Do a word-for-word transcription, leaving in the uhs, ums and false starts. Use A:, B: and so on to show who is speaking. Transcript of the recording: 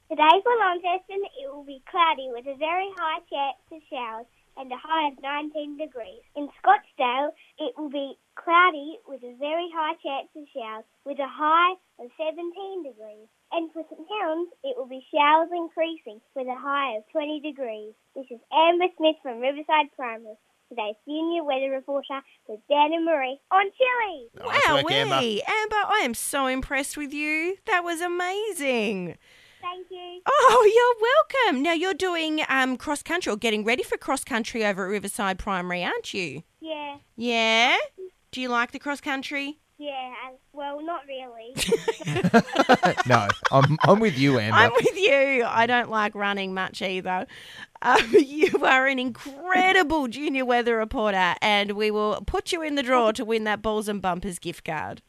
A: Today for Launceston, it will be cloudy with a very high chance of showers and a high of nineteen degrees. In Scottsdale, it will be cloudy with a very high chance of showers with a high of seventeen degrees. And for St Helens, it will be showers increasing with a high of twenty degrees. This is Amber Smith from Riverside Primary. Today's senior weather reporter with Dan and Marie on Chili.
B: Nice
C: Wow,
B: work, Amber.
C: Amber, I am so impressed with you. That was amazing.
A: Thank you.
C: Oh, you're welcome. Now you're doing um, cross country or getting ready for cross country over at Riverside Primary, aren't you?
A: Yeah,
C: Yeah? Do you like the cross country?
A: yeah, uh, well, not really.
B: No, I'm I'm with you, Amber.
C: I'm with you. I don't like running much either. Um, you are an incredible junior weather reporter, and we will put you in the draw to win that Balls and Bumpers gift card.